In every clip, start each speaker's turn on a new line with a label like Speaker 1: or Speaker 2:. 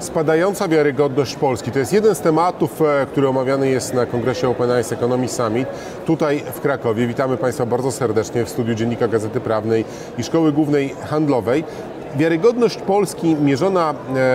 Speaker 1: Spadająca wiarygodność Polski to jest jeden z tematów, który omawiany jest na kongresie Open Eyes Economy Summit tutaj w Krakowie. Witamy Państwa bardzo serdecznie w studiu Dziennika Gazety Prawnej i Szkoły Głównej Handlowej. Wiarygodność Polski mierzona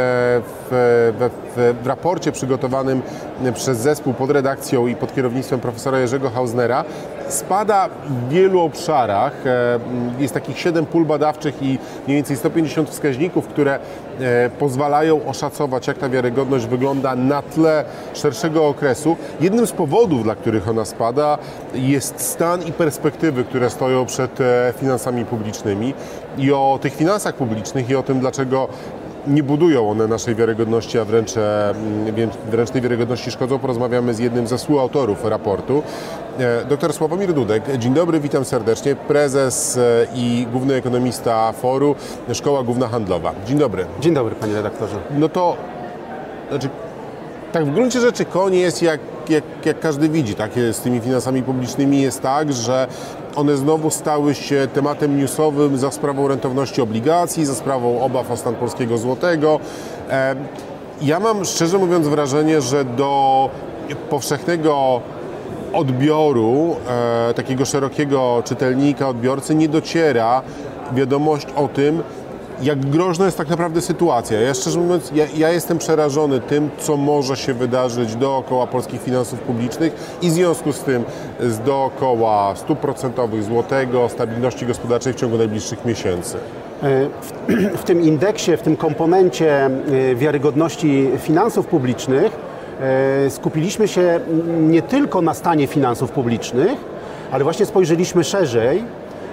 Speaker 1: w raporcie przygotowanym przez zespół pod redakcją i pod kierownictwem profesora Jerzego Hausnera spada w wielu obszarach. Jest takich 7 pól badawczych i mniej więcej 150 wskaźników, które pozwalają oszacować, jak ta wiarygodność wygląda na tle szerszego okresu. Jednym z powodów, dla których ona spada, jest stan i perspektywy, które stoją przed finansami publicznymi. I o tych finansach publicznych i o tym, dlaczego nie budują one naszej wiarygodności, a wręcz tej wiarygodności szkodzą, porozmawiamy z jednym ze współautorów raportu. Dr Sławomir Dudek. Dzień dobry, witam serdecznie. Prezes i główny ekonomista Foru, Szkoła Główna Handlowa. Dzień dobry.
Speaker 2: Dzień dobry, panie redaktorze.
Speaker 1: No to, tak w gruncie rzeczy koń jest jak każdy widzi, tak? Z tymi finansami publicznymi jest tak, że one znowu stały się tematem newsowym za sprawą rentowności obligacji, za sprawą obaw o stan polskiego złotego. Ja mam, szczerze mówiąc, wrażenie, że do powszechnego odbioru, takiego szerokiego czytelnika, odbiorcy nie dociera wiadomość o tym, jak groźna jest tak naprawdę sytuacja. Ja szczerze mówiąc, ja jestem przerażony tym, co może się wydarzyć dookoła polskich finansów publicznych i w związku z tym dookoła stóp procentowych, złotego, stabilności gospodarczej w ciągu najbliższych miesięcy.
Speaker 2: W tym indeksie, w tym komponencie wiarygodności finansów publicznych skupiliśmy się nie tylko na stanie finansów publicznych, ale właśnie spojrzeliśmy szerzej.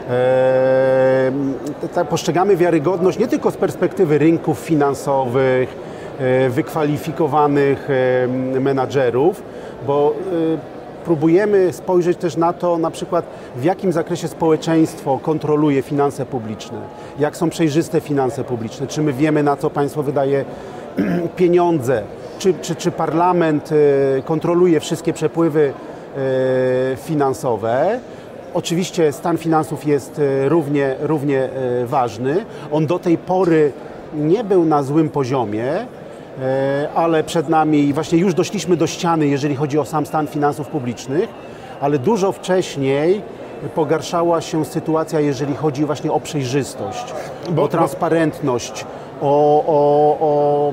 Speaker 2: Postrzegamy wiarygodność nie tylko z perspektywy rynków finansowych, wykwalifikowanych menadżerów, bo próbujemy spojrzeć też na to, na przykład w jakim zakresie społeczeństwo kontroluje finanse publiczne, jak są przejrzyste finanse publiczne, czy my wiemy, na co państwo wydaje pieniądze, czy parlament kontroluje wszystkie przepływy finansowe. Oczywiście stan finansów jest równie ważny. On do tej pory nie był na złym poziomie, ale przed nami właśnie już doszliśmy do ściany, jeżeli chodzi o sam stan finansów publicznych, ale dużo wcześniej pogarszała się sytuacja, jeżeli chodzi właśnie o przejrzystość, o transparentność, o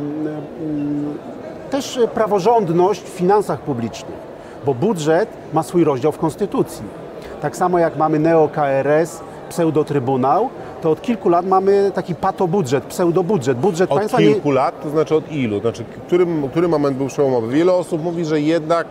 Speaker 2: też praworządność w finansach publicznych, bo budżet ma swój rozdział w Konstytucji. Tak samo jak mamy neo-KRS, pseudotrybunał, to od kilku lat mamy taki patobudżet, pseudobudżet. Budżet państwa
Speaker 1: od kilku lat? To znaczy od ilu? Znaczy, który moment był przełomowy? Wiele osób mówi, że jednak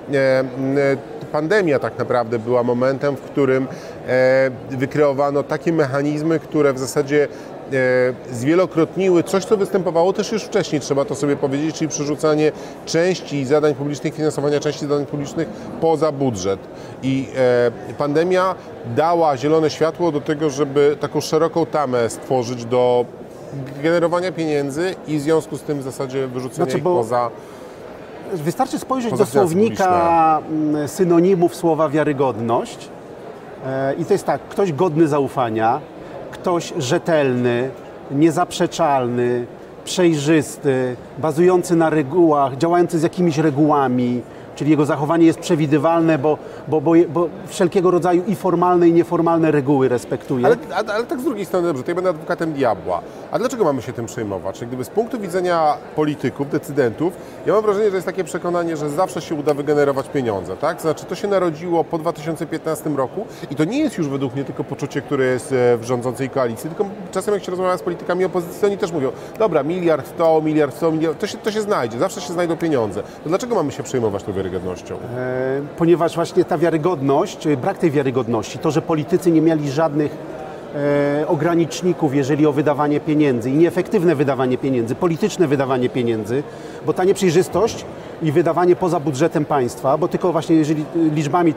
Speaker 1: pandemia tak naprawdę była momentem, w którym wykreowano takie mechanizmy, które w zasadzie zwielokrotniły coś, co występowało też już wcześniej, trzeba to sobie powiedzieć, czyli przerzucanie części zadań publicznych, finansowania części zadań publicznych poza budżet. I pandemia dała zielone światło do tego, żeby taką szeroką tamę stworzyć do generowania pieniędzy i w związku z tym w zasadzie wyrzucenia ich poza.
Speaker 2: Wystarczy spojrzeć do słownika synonimów słowa wiarygodność i to jest tak, ktoś godny zaufania, ktoś rzetelny, niezaprzeczalny, przejrzysty, bazujący na regułach, działający z jakimiś regułami, czyli jego zachowanie jest przewidywalne, bo wszelkiego rodzaju i formalne, i nieformalne reguły respektuje.
Speaker 1: Ale tak z drugiej strony, dobrze, tutaj będę adwokatem diabła. A dlaczego mamy się tym przejmować? Gdyby z punktu widzenia polityków, decydentów, ja mam wrażenie, że jest takie przekonanie, że zawsze się uda wygenerować pieniądze, tak? Znaczy, to się narodziło po 2015 roku i to nie jest już według mnie tylko poczucie, które jest w rządzącej koalicji, tylko czasem jak się rozmawia z politykami opozycji, oni też mówią, dobra, miliard w to, to się znajdzie, zawsze się znajdą pieniądze. To dlaczego mamy się przejmować tą wiarygodnością?
Speaker 2: Ponieważ właśnie ta wiarygodność, brak tej wiarygodności, to, że politycy nie mieli żadnych ograniczników, jeżeli o wydawanie pieniędzy i nieefektywne wydawanie pieniędzy, polityczne wydawanie pieniędzy, bo ta nieprzejrzystość i wydawanie poza budżetem państwa, bo tylko właśnie jeżeli liczbami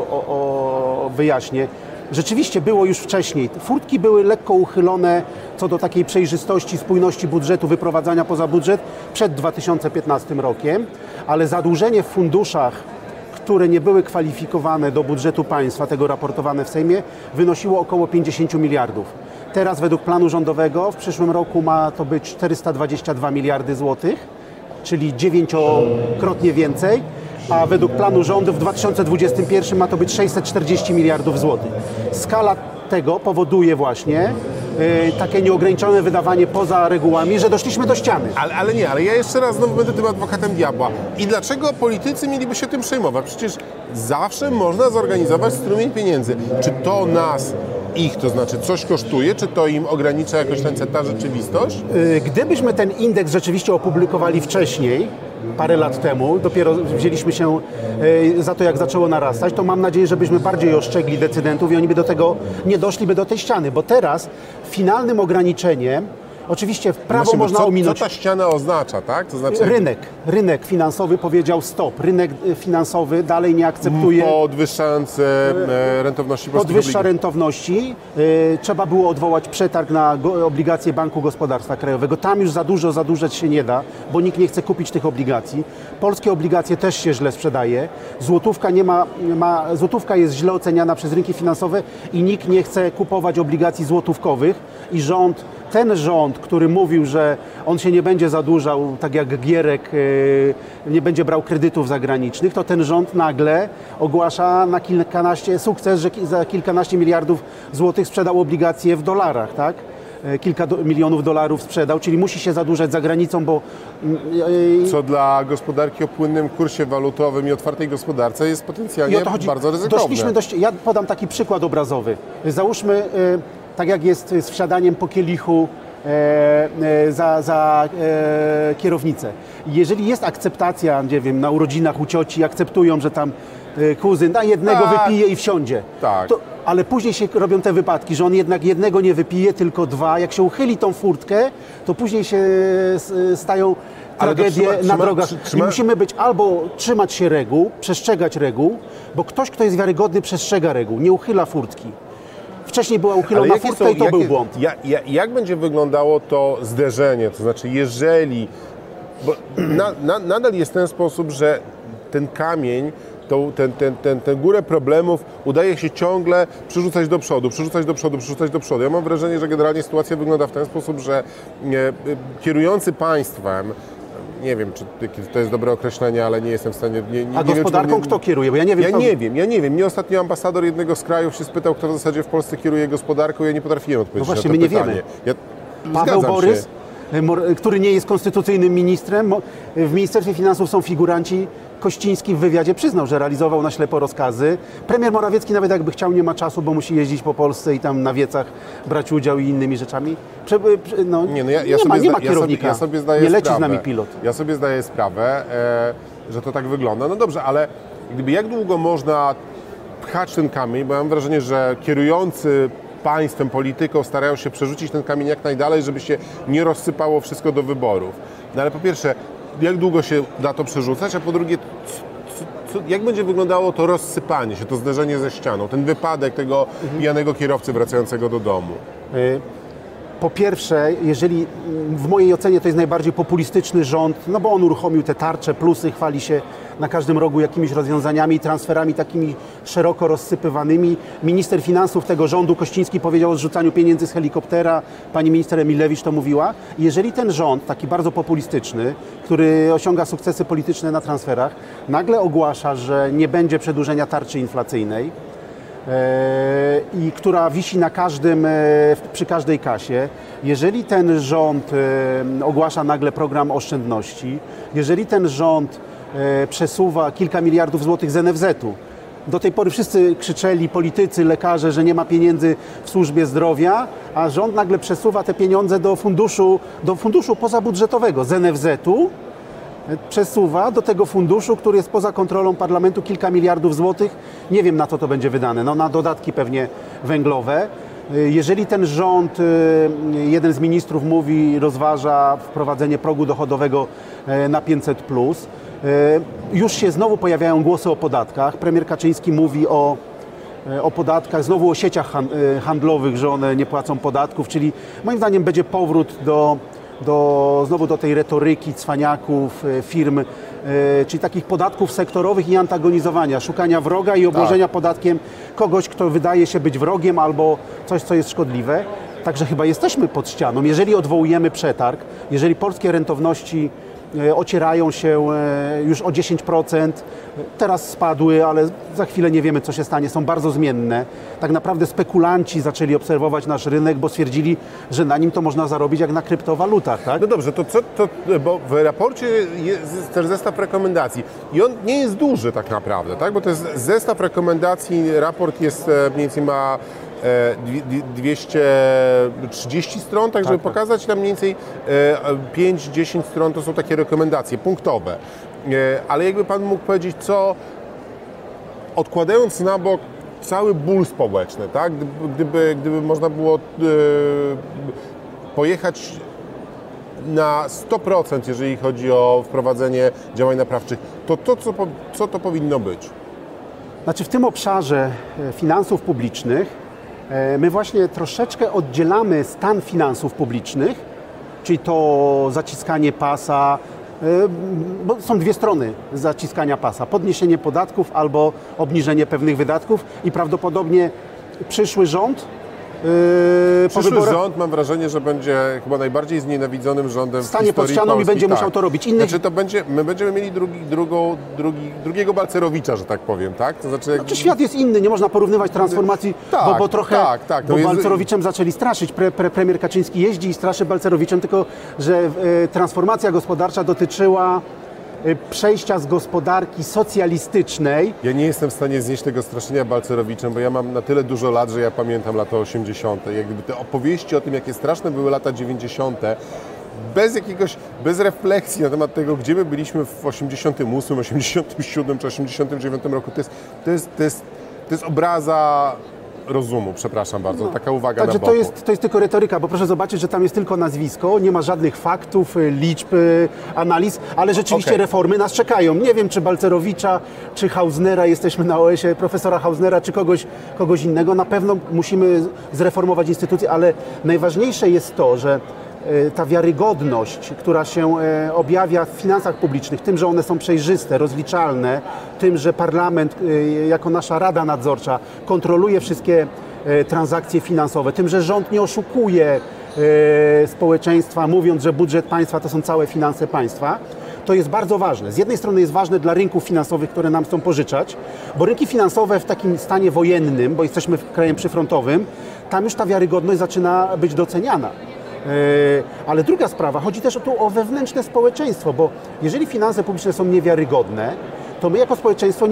Speaker 2: to wyjaśnię, rzeczywiście było już wcześniej. Furtki były lekko uchylone co do takiej przejrzystości, spójności budżetu, wyprowadzania poza budżet przed 2015 rokiem, ale zadłużenie w funduszach, które nie były kwalifikowane do budżetu państwa, tego raportowane w Sejmie, wynosiło około 50 miliardów. Teraz według planu rządowego w przyszłym roku ma to być 422 miliardy złotych, czyli 9-krotnie więcej, a według planu rządu w 2021 ma to być 640 miliardów złotych. Skala tego powoduje właśnie takie nieograniczone wydawanie poza regułami, że doszliśmy do ściany.
Speaker 1: Ale ja jeszcze raz znowu będę tym adwokatem diabła. I dlaczego politycy mieliby się tym przejmować? Przecież zawsze można zorganizować strumień pieniędzy. Czy to nas, ich, to znaczy coś kosztuje, czy to im ogranicza jakoś ta rzeczywistość?
Speaker 2: Gdybyśmy ten indeks rzeczywiście opublikowali wcześniej, parę lat temu, dopiero wzięliśmy się za to, jak zaczęło narastać, to mam nadzieję, żebyśmy bardziej ostrzegli decydentów i oni by do tego nie doszliby do tej ściany, bo teraz finalnym ograniczeniem, oczywiście prawo
Speaker 1: Właśnie,
Speaker 2: można ominąć.
Speaker 1: Co ta ściana oznacza, tak? To znaczy...
Speaker 2: Rynek finansowy powiedział stop. Rynek finansowy dalej nie akceptuje...
Speaker 1: Podwyższając rentowności polskich
Speaker 2: Podwyższa
Speaker 1: obligacji.
Speaker 2: rentowności. Trzeba było odwołać przetarg na obligacje Banku Gospodarstwa Krajowego. Tam już za dużo się nie da, bo nikt nie chce kupić tych obligacji. Polskie obligacje też się źle sprzedaje. Złotówka jest źle oceniana przez rynki finansowe i nikt nie chce kupować obligacji złotówkowych i ten rząd, który mówił, że on się nie będzie zadłużał, tak jak Gierek, nie będzie brał kredytów zagranicznych, to ten rząd nagle ogłasza na sukces, że za kilkanaście miliardów złotych sprzedał obligacje w dolarach, tak? Kilka milionów dolarów sprzedał, czyli musi się zadłużać za granicą, bo...
Speaker 1: Co dla gospodarki o płynnym kursie walutowym i otwartej gospodarce jest potencjalnie bardzo ryzykowne.
Speaker 2: Ja podam taki przykład obrazowy. Załóżmy, tak jak jest z wsiadaniem po kielichu za kierownicę. Jeżeli jest akceptacja, nie wiem, na urodzinach u cioci akceptują, że tam kuzyn jednego wypije i wsiądzie.
Speaker 1: Tak.
Speaker 2: Ale później się robią te wypadki, że on jednak jednego nie wypije, tylko dwa. Jak się uchyli tą furtkę, to później się stają tragedie na drogach. I musimy albo trzymać się reguł, przestrzegać reguł, bo ktoś, kto jest wiarygodny, przestrzega reguł, nie uchyla furtki. Wcześniej była uchylona furtka i to był błąd.
Speaker 1: Jak będzie wyglądało to zderzenie? To znaczy, jeżeli... Bo nadal jest ten sposób, że ten kamień, tę górę problemów udaje się ciągle przerzucać do przodu. Ja mam wrażenie, że generalnie sytuacja wygląda w ten sposób, że kierujący państwem, nie wiem, czy to jest dobre określenie, ale nie jestem w stanie...
Speaker 2: A gospodarką kto kieruje? Bo ja nie wiem.
Speaker 1: Ja nie wiem. Mnie ostatnio ambasador jednego z krajów się spytał, kto w zasadzie w Polsce kieruje gospodarką. Ja nie potrafiłem odpowiedzieć na to pytanie.
Speaker 2: No właśnie, my nie wiemy. Paweł Borys, który nie jest konstytucyjnym ministrem. W Ministerstwie Finansów są figuranci. Kościński w wywiadzie przyznał, że realizował na ślepo rozkazy. Premier Morawiecki nawet jakby chciał, nie ma czasu, bo musi jeździć po Polsce i tam na wiecach brać udział i innymi rzeczami. Nie ma kierownika, nie leci z nami pilot.
Speaker 1: Ja sobie zdaję sprawę, że to tak wygląda. No dobrze, ale jak długo można pchać ten kamień, bo ja mam wrażenie, że kierujący państwem, polityką starają się przerzucić ten kamień jak najdalej, żeby się nie rozsypało wszystko do wyborów. No ale po pierwsze, jak długo się da to przerzucać, a po drugie, jak będzie wyglądało to rozsypanie się, to zderzenie ze ścianą, ten wypadek tego pijanego kierowcy wracającego do domu?
Speaker 2: Po pierwsze, jeżeli w mojej ocenie to jest najbardziej populistyczny rząd, no bo on uruchomił te tarcze, plusy, chwali się na każdym rogu jakimiś rozwiązaniami i transferami takimi szeroko rozsypywanymi. Minister finansów tego rządu, Kościński, powiedział o zrzucaniu pieniędzy z helikoptera, pani minister Emilewicz to mówiła. Jeżeli ten rząd, taki bardzo populistyczny, który osiąga sukcesy polityczne na transferach, nagle ogłasza, że nie będzie przedłużenia tarczy inflacyjnej, i która wisi przy każdej kasie, jeżeli ten rząd ogłasza nagle program oszczędności, jeżeli ten rząd przesuwa kilka miliardów złotych z NFZ-u, do tej pory wszyscy krzyczeli, politycy, lekarze, że nie ma pieniędzy w służbie zdrowia, a rząd nagle przesuwa te pieniądze do funduszu pozabudżetowego z NFZ-u, przesuwa do tego funduszu, który jest poza kontrolą parlamentu, kilka miliardów złotych. Nie wiem, na co to będzie wydane. No, na dodatki pewnie węglowe. Jeżeli ten rząd, jeden z ministrów rozważa wprowadzenie progu dochodowego na 500+, już się znowu pojawiają głosy o podatkach. Premier Kaczyński mówi o podatkach, znowu o sieciach handlowych, że one nie płacą podatków, czyli moim zdaniem będzie powrót znowu do tej retoryki cwaniaków, firm, czyli takich podatków sektorowych i antagonizowania, szukania wroga i obłożenia podatkiem kogoś, kto wydaje się być wrogiem albo coś, co jest szkodliwe. Także chyba jesteśmy pod ścianą. Jeżeli odwołujemy przetarg, jeżeli polskie rentowności ocierają się już o 10%, teraz spadły, ale za chwilę nie wiemy, co się stanie, są bardzo zmienne. Tak naprawdę spekulanci zaczęli obserwować nasz rynek, bo stwierdzili, że na nim to można zarobić jak na kryptowalutach, tak?
Speaker 1: No dobrze, bo w raporcie jest też zestaw rekomendacji i on nie jest duży tak naprawdę, tak? Bo to jest zestaw rekomendacji, raport jest mniej więcej ma 230 stron, tak żeby pokazać tam mniej więcej 5-10 stron to są takie rekomendacje punktowe. Ale jakby Pan mógł powiedzieć, co odkładając na bok cały ból społeczny, tak? Gdyby można było pojechać na 100%, jeżeli chodzi o wprowadzenie działań naprawczych, to co to powinno być?
Speaker 2: Znaczy w tym obszarze finansów publicznych my właśnie troszeczkę oddzielamy stan finansów publicznych, czyli to zaciskanie pasa, bo są dwie strony zaciskania pasa, podniesienie podatków albo obniżenie pewnych wydatków i prawdopodobnie przyszły rząd
Speaker 1: Przyszły rząd, mam wrażenie, że będzie chyba najbardziej znienawidzonym rządem w
Speaker 2: stanie pod ścianą
Speaker 1: Polski.
Speaker 2: I będzie musiał to robić.
Speaker 1: Znaczy my będziemy mieli drugiego Balcerowicza, że tak powiem, tak? To znaczy
Speaker 2: świat jest inny, nie można porównywać transformacji, bo trochę bo Balcerowiczem zaczęli straszyć. Premier Kaczyński jeździ i straszy Balcerowiczem, tylko że transformacja gospodarcza dotyczyła przejścia z gospodarki socjalistycznej.
Speaker 1: Ja nie jestem w stanie znieść tego straszenia Balcerowiczem, bo ja mam na tyle dużo lat, że ja pamiętam lata 80. Jak gdyby te opowieści o tym, jakie straszne były lata 90., bez refleksji na temat tego, gdzie my byliśmy w 88, 87 czy 89 roku, to jest obraza rozumu, przepraszam bardzo, taka uwaga na boku.
Speaker 2: To jest tylko retoryka, bo proszę zobaczyć, że tam jest tylko nazwisko, nie ma żadnych faktów, liczb, analiz, ale rzeczywiście reformy nas czekają. Nie wiem, czy Balcerowicza, czy Hausnera, jesteśmy na OS-ie, profesora Hausnera, czy kogoś innego. Na pewno musimy zreformować instytucje, ale najważniejsze jest to, że ta wiarygodność, która się objawia w finansach publicznych, tym, że one są przejrzyste, rozliczalne, tym, że parlament jako nasza Rada Nadzorcza kontroluje wszystkie transakcje finansowe, tym, że rząd nie oszukuje społeczeństwa, mówiąc, że budżet państwa to są całe finanse państwa, to jest bardzo ważne. Z jednej strony jest ważne dla rynków finansowych, które nam chcą pożyczać, bo rynki finansowe w takim stanie wojennym, bo jesteśmy krajem przyfrontowym, tam już ta wiarygodność zaczyna być doceniana. Ale druga sprawa, chodzi też tu o wewnętrzne społeczeństwo, bo jeżeli finanse publiczne są niewiarygodne, to my jako społeczeństwo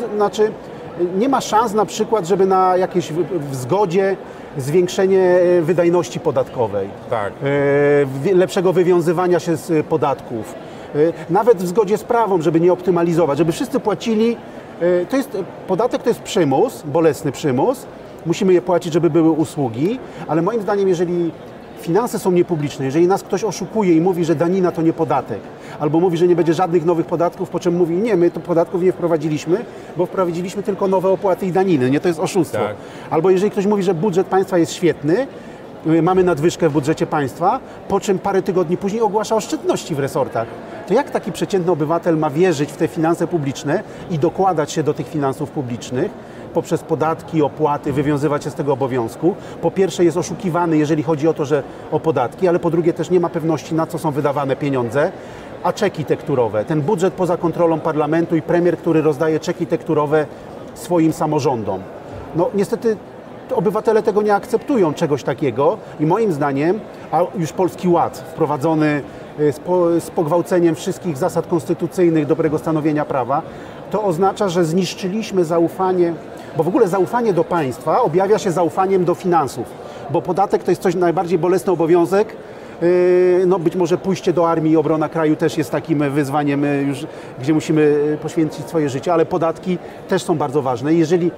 Speaker 2: nie ma szans na przykład, żeby na jakiejś zgodzie zwiększenie wydajności podatkowej, lepszego wywiązywania się z podatków, nawet w zgodzie z prawem, żeby nie optymalizować, żeby wszyscy płacili. Podatek to jest przymus, bolesny przymus, musimy je płacić, żeby były usługi, ale moim zdaniem, jeżeli finanse są niepubliczne, jeżeli nas ktoś oszukuje i mówi, że danina to nie podatek, albo mówi, że nie będzie żadnych nowych podatków, po czym mówi, nie, my to podatków nie wprowadziliśmy, bo wprowadziliśmy tylko nowe opłaty i daniny, nie, to jest oszustwo. Tak. Albo jeżeli ktoś mówi, że budżet państwa jest świetny, mamy nadwyżkę w budżecie państwa, po czym parę tygodni później ogłasza oszczędności w resortach. To jak taki przeciętny obywatel ma wierzyć w te finanse publiczne i dokładać się do tych finansów publicznych poprzez podatki, opłaty, wywiązywać się z tego obowiązku? Po pierwsze jest oszukiwany, jeżeli chodzi o podatki, ale po drugie też nie ma pewności, na co są wydawane pieniądze, a czeki tekturowe. Ten budżet poza kontrolą parlamentu i premier, który rozdaje czeki tekturowe swoim samorządom. No niestety obywatele tego nie akceptują, czegoś takiego i moim zdaniem, a już Polski Ład wprowadzony z pogwałceniem wszystkich zasad konstytucyjnych dobrego stanowienia prawa, to oznacza, że zniszczyliśmy zaufanie, bo w ogóle zaufanie do państwa objawia się zaufaniem do finansów, bo podatek to jest coś najbardziej bolesny obowiązek. No być może pójście do armii i obrona kraju też jest takim wyzwaniem, już, gdzie musimy poświęcić swoje życie, ale podatki też są bardzo ważne. Jeżeli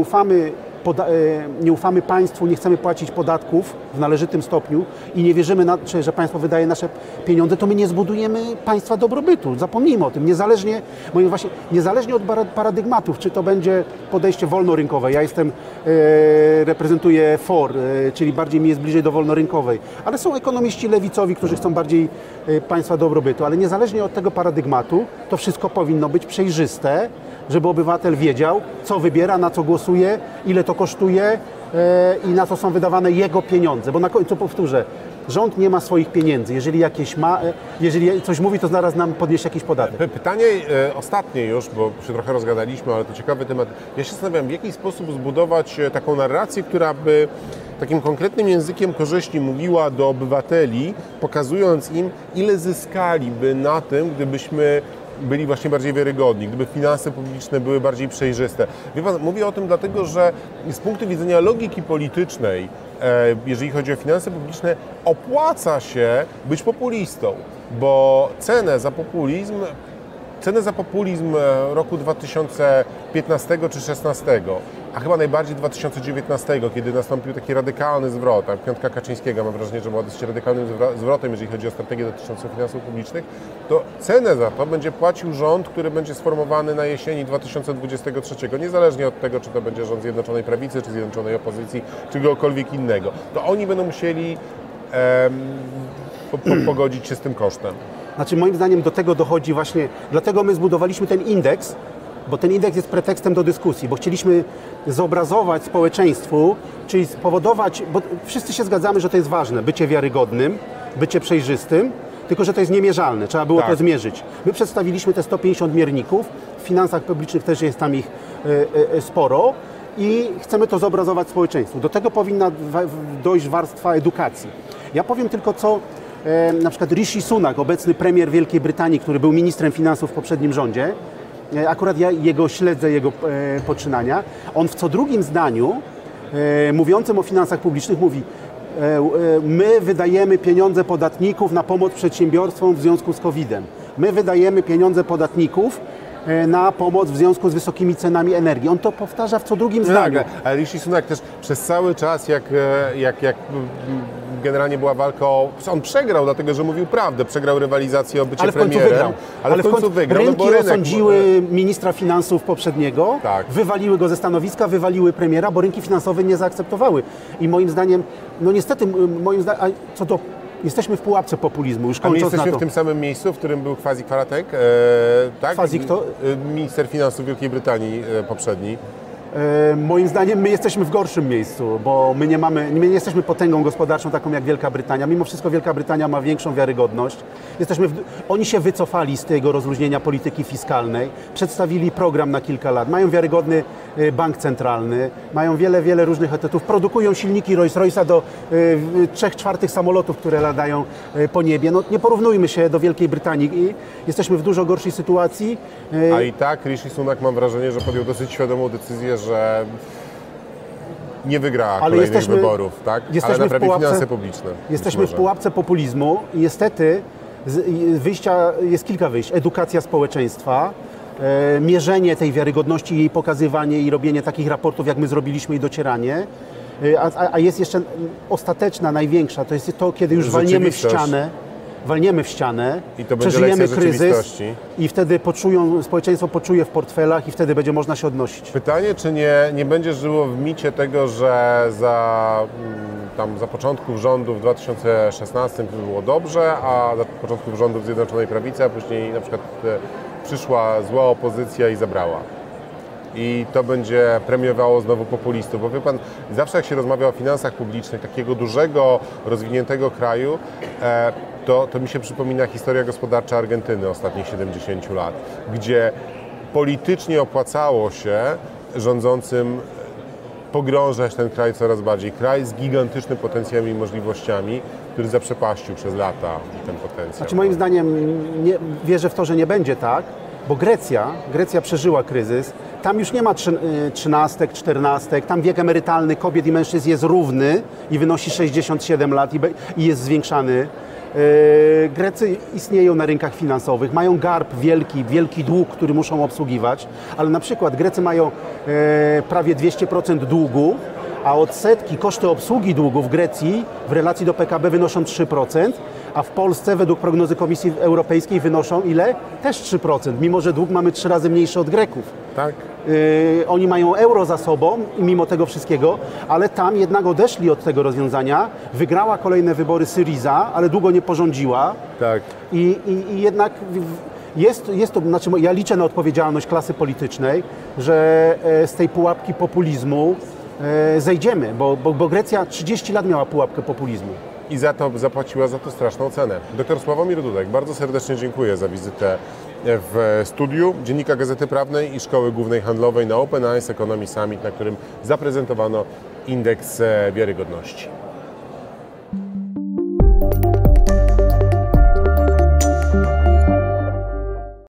Speaker 2: nie ufamy państwu, nie chcemy płacić podatków w należytym stopniu i nie wierzymy, że państwo wydaje nasze pieniądze, to my nie zbudujemy państwa dobrobytu. Zapomnijmy o tym. Niezależnie od paradygmatów, czy to będzie podejście wolnorynkowe. Ja reprezentuję FOR, czyli bardziej mi jest bliżej do wolnorynkowej, ale są ekonomiści lewicowi, którzy chcą bardziej państwa dobrobytu, ale niezależnie od tego paradygmatu, to wszystko powinno być przejrzyste, żeby obywatel wiedział, co wybiera, na co głosuje, ile to kosztuje i na to są wydawane jego pieniądze, bo na końcu powtórzę, rząd nie ma swoich pieniędzy. Jeżeli jakieś ma, jeżeli coś mówi, to zaraz nam podniesie jakiś podatek.
Speaker 1: Pytanie ostatnie już, bo się trochę rozgadaliśmy, ale to ciekawy temat. Ja się zastanawiam, w jaki sposób zbudować taką narrację, która by takim konkretnym językiem korzyści mówiła do obywateli, pokazując im, ile zyskaliby na tym, gdybyśmy byli właśnie bardziej wiarygodni, gdyby finanse publiczne były bardziej przejrzyste. Wie pan, mówię o tym dlatego, że z punktu widzenia logiki politycznej, jeżeli chodzi o finanse publiczne, opłaca się być populistą, bo cenę za populizm roku 2015 czy 2016, a chyba najbardziej 2019, kiedy nastąpił taki radykalny zwrot, a piątka Kaczyńskiego, mam wrażenie, że była dosyć radykalnym zwrotem, jeżeli chodzi o strategię dotyczącą finansów publicznych, to cenę za to będzie płacił rząd, który będzie sformowany na jesieni 2023, niezależnie od tego, czy to będzie rząd Zjednoczonej Prawicy, czy Zjednoczonej Opozycji, czy kogokolwiek innego. To oni będą musieli pogodzić się z tym kosztem.
Speaker 2: Znaczy moim zdaniem do tego dochodzi właśnie, dlatego my zbudowaliśmy ten indeks, bo ten indeks jest pretekstem do dyskusji, bo chcieliśmy zobrazować społeczeństwu, czyli spowodować, bo wszyscy się zgadzamy, że to jest ważne, bycie wiarygodnym, bycie przejrzystym, tylko że to jest niemierzalne, trzeba było to zmierzyć. My przedstawiliśmy te 150 mierników, w finansach publicznych też jest tam ich sporo i chcemy to zobrazować społeczeństwu. Do tego powinna dojść warstwa edukacji. Ja powiem tylko, co na przykład Rishi Sunak, obecny premier Wielkiej Brytanii, który był ministrem finansów w poprzednim rządzie, akurat ja śledzę jego poczynania, on w co drugim zdaniu mówiącym o finansach publicznych mówi: my wydajemy pieniądze podatników na pomoc przedsiębiorstwom w związku z COVID-em. My wydajemy pieniądze podatników na pomoc w związku z wysokimi cenami energii. On to powtarza w co drugim zdaniu.
Speaker 1: Tak, ale Rishi Sunak też przez cały czas, jak generalnie była walka on przegrał, dlatego że mówił prawdę, przegrał rywalizację o bycie premierem, ale w końcu wygrał.
Speaker 2: Rynki
Speaker 1: no bo
Speaker 2: osądziły ministra finansów poprzedniego, wywaliły go ze stanowiska, wywaliły premiera, bo rynki finansowe nie zaakceptowały. I moim zdaniem, no niestety, jesteśmy w pułapce populizmu, już kończąc na to.
Speaker 1: A my jesteśmy w tym samym miejscu, w którym był Kwasi Kwarteng, tak?
Speaker 2: Kwasi kto?
Speaker 1: Minister finansów Wielkiej Brytanii poprzedni.
Speaker 2: Moim zdaniem my jesteśmy w gorszym miejscu, bo my nie jesteśmy potęgą gospodarczą taką jak Wielka Brytania. Mimo wszystko Wielka Brytania ma większą wiarygodność. Oni się wycofali z tego rozluźnienia polityki fiskalnej, przedstawili program na kilka lat, mają wiarygodny bank centralny, mają wiele różnych etatów, produkują silniki Rolls-Royce'a do 3/4 samolotów, które latają po niebie. No, nie porównujmy się do Wielkiej Brytanii. Jesteśmy w dużo gorszej sytuacji.
Speaker 1: A i tak Rishi Sunak, mam wrażenie, że podjął dosyć świadomą decyzję, że nie wygra kolejnych wyborów, tak? Ale naprawi finanse publiczne.
Speaker 2: Jesteśmy w pułapce populizmu i niestety jest kilka wyjść. Edukacja społeczeństwa, mierzenie tej wiarygodności, jej pokazywanie i robienie takich raportów, jak my zrobiliśmy i docieranie. A jest jeszcze ostateczna, największa, to jest to, kiedy już walniemy w ścianę,
Speaker 1: i to
Speaker 2: przeżyjemy kryzys i wtedy społeczeństwo poczuje w portfelach i wtedy będzie można się odnosić.
Speaker 1: Pytanie, czy nie będzie żyło w micie tego, że za początków rządów w 2016 było dobrze, a za początków rządów Zjednoczonej Prawicy, a później na przykład przyszła zła opozycja i zabrała. I to będzie premiowało znowu populistów, bo wie pan, zawsze jak się rozmawia o finansach publicznych takiego dużego, rozwiniętego kraju, to mi się przypomina historia gospodarcza Argentyny ostatnich 70 lat, gdzie politycznie opłacało się rządzącym pogrążać ten kraj coraz bardziej. Kraj z gigantycznym potencjałem i możliwościami, który zaprzepaścił przez lata ten potencjał.
Speaker 2: Znaczy moim zdaniem wierzę w to, że nie będzie tak, bo Grecja przeżyła kryzys. Tam już nie ma 13, 14, tam wiek emerytalny kobiet i mężczyzn jest równy i wynosi 67 lat i jest zwiększany. Grecy istnieją na rynkach finansowych, mają garb wielki dług, który muszą obsługiwać, ale na przykład Grecy mają prawie 200% długu, a odsetki, koszty obsługi długu w Grecji w relacji do PKB wynoszą 3%, a w Polsce według prognozy Komisji Europejskiej wynoszą ile? Też 3%, mimo że dług mamy 3 razy mniejszy od Greków.
Speaker 1: Tak.
Speaker 2: Oni mają euro za sobą, mimo tego wszystkiego, ale tam jednak odeszli od tego rozwiązania. Wygrała kolejne wybory Syriza, ale długo nie porządziła.
Speaker 1: Tak.
Speaker 2: I jednak jest to, znaczy ja liczę na odpowiedzialność klasy politycznej, że z tej pułapki populizmu zejdziemy, bo Grecja 30 lat miała pułapkę populizmu.
Speaker 1: I zapłaciła za to straszną cenę. Dr Sławomir Dudek, bardzo serdecznie dziękuję za wizytę w studiu Dziennika Gazety Prawnej i Szkoły Głównej Handlowej na Open Eyes Economy Summit, na którym zaprezentowano indeks wiarygodności.